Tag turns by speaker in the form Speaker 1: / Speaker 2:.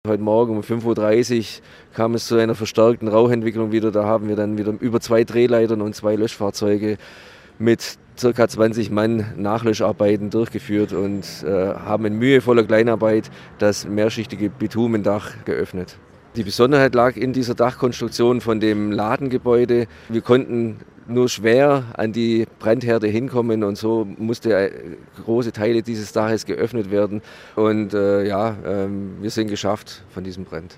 Speaker 1: Heute Morgen um 5:30 Uhr kam es zu einer verstärkten Rauchentwicklung wieder. Da haben wir dann wieder über 2 Drehleitern und 2 Löschfahrzeuge mit ca. 20 Mann Nachlöscharbeiten durchgeführt und haben in mühevoller Kleinarbeit das mehrschichtige Bitumendach geöffnet. Die Besonderheit lag in dieser Dachkonstruktion von dem Ladengebäude. Wir konnten nur schwer an die Brandherde hinkommen und so musste große Teile dieses Daches geöffnet werden. Und wir sind geschafft von diesem Brand.